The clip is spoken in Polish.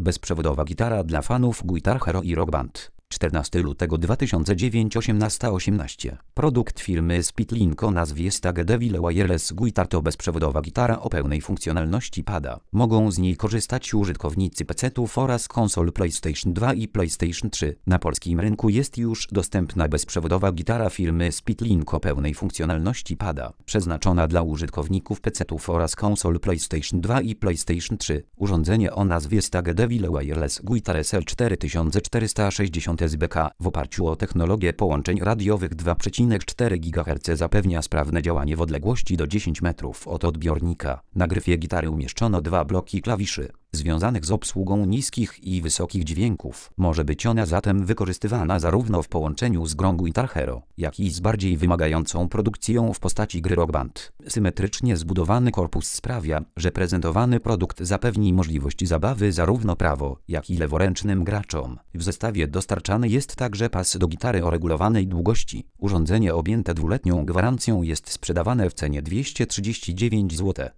Bezprzewodowa gitara dla fanów Guitar Hero i Rock Band. 14 lutego 2009 18:18. Produkt firmy Speedlink o nazwie Stag Devil Wireless Guitar to bezprzewodowa gitara o pełnej funkcjonalności pada. Mogą z niej korzystać użytkownicy PC-ów oraz konsol PlayStation 2 i PlayStation 3. Na polskim rynku jest już dostępna bezprzewodowa gitara firmy Speedlink o pełnej funkcjonalności pada, przeznaczona dla użytkowników PC-ów oraz konsol PlayStation 2 i PlayStation 3. Urządzenie o nazwie Stag Devil Wireless Guitar SL4460 SBK w oparciu o technologię połączeń radiowych 2,4 GHz zapewnia sprawne działanie w odległości do 10 metrów od odbiornika. Na gryfie gitary umieszczono 2 bloki klawiszy, związanych z obsługą niskich i wysokich dźwięków. Może być ona zatem wykorzystywana zarówno w połączeniu z grą Guitar Hero, jak i z bardziej wymagającą produkcją w postaci gry Rock Band. Symetrycznie zbudowany korpus sprawia, że prezentowany produkt zapewni możliwość zabawy zarówno prawo, jak i leworęcznym graczom. W zestawie dostarczany jest także pas do gitary o regulowanej długości. Urządzenie objęte 2-letnią gwarancją jest sprzedawane w cenie 239 zł.